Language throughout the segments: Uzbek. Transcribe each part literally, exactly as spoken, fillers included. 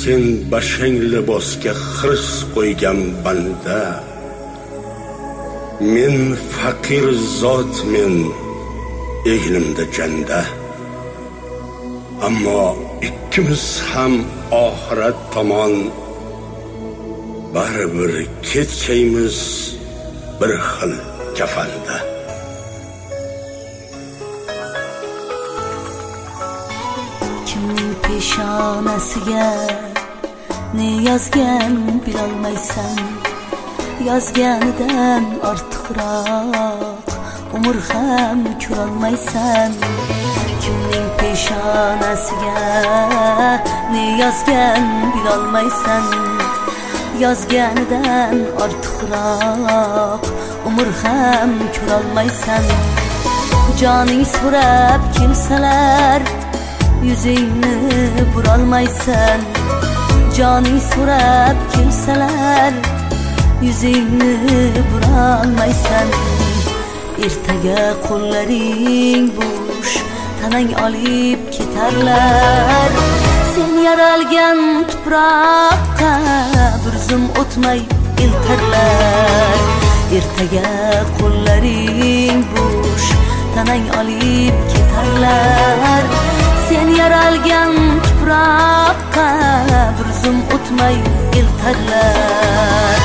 sen bashang libosga xirs qo'ygan banda, men faqir zot, men eglimda janda. Ammo ikkimiz ham oxirat tomon baribir ketchaymiz bir xil kafanda. Kimning peshonasiga ne yozgan bilolmaysan, yozganidan ortiqroq umr ham ko'rolmaysan. Kimning peshonasiga ne yozgan bilolmaysan, yozganidan ortiqroq umr ham ko'rolmaysan. Joning so'rab kelsalar yuzingni burolmaysan, joning so'rab kelsalar yuzingni burolmaysan. Ertaga qo'llaring bo'sh, tanang olib ketarlar. Sen yaralgan tuproqqa bir zum o'tmay eltarlar. Ertaga qo'llaring bo'sh, tanang olib ketarlar. Sen yaralgan tuproqqa bir zum o'tmay eltarlar.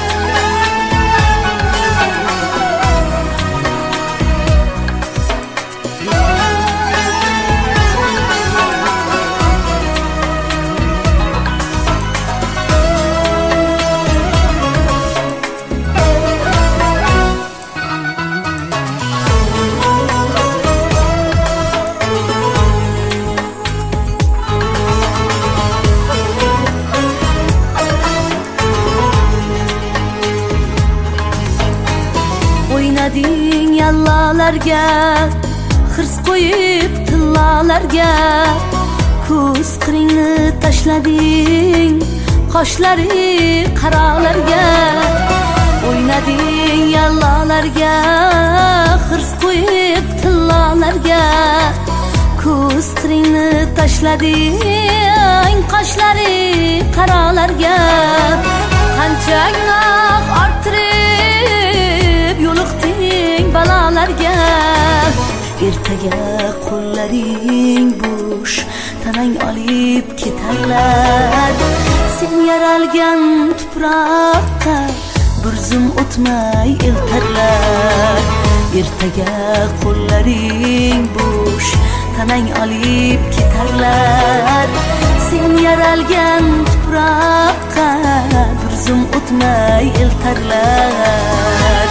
O'ynading yallalarga, xirs qo'yib tillalarga, ko'z qiringni tashlading qoshlari qarolarga. O'ynading yallalarga, xirs qo'yib tillalarga, ko'z qiringni tashlading qoshlari qarolarga. Qancha gunoh orttirib yo'liqding balolarga. Ertaga qo'llaring bo'sh, tanang olib ketarlar. Sen yaralgan tuproqqa bir zum o'tmay eltarlar. Ertaga qo'llaring bo'sh, tanang olib ketarlar. Sen yaralgan tuproqqa bir zum o'tmay eltarlar.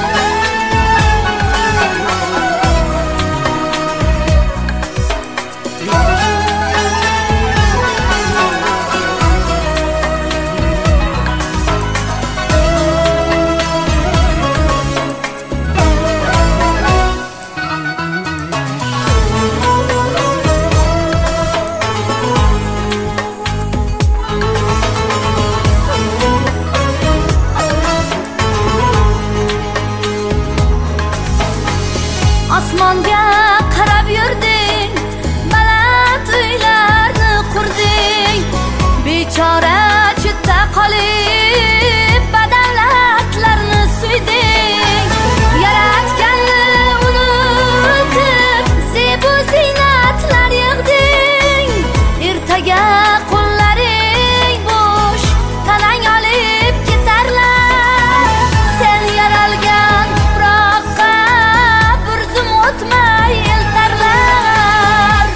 Osmonga qarab yurding, baland uylarni qurding. Bechora chetda qolib badavlatlarni suyding. Yaratganni unutib zebu ziynatlar yig'ding. Ertaga qo'llaring bo'sh, tanang olib ketarlar. Sen yaralgan tuproqqa bir zum o'tmay eltarlar.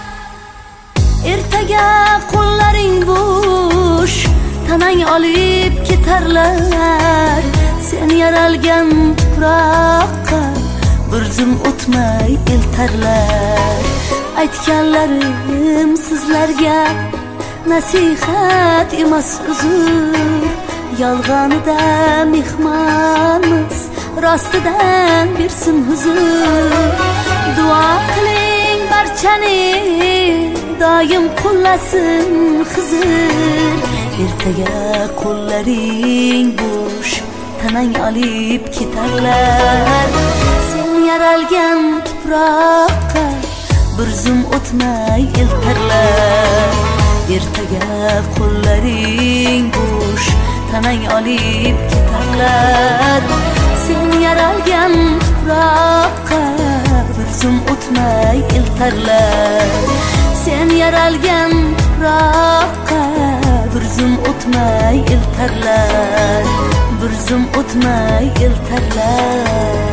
Ertaga qo'llaring bo'sh, tanang olib ketarlar. Sen yaralgan tuproqqa bir zum o'tmay eltarlar. Aytganlarim sizlarga nasihat emas uzr. Yolg'onida mehmonmiz, rostidan bersin huzur. Duo qiling barchani, doim qo'llasin Xizr. Ertaga qo'llaring bo'sh, tanang olib ketarlar. Sen yaralgan tuproqqa bir zum o'tmay eltarlar. ertaga qo'llaring bo'sh tanang olib ketarlar. Sen yaralgan tuproqqa bir zum o'tmay iltarlar. Sen yaralgan tuproqqa bir zum o'tmay iltarlar. Bir zum o'tmay iltarlar.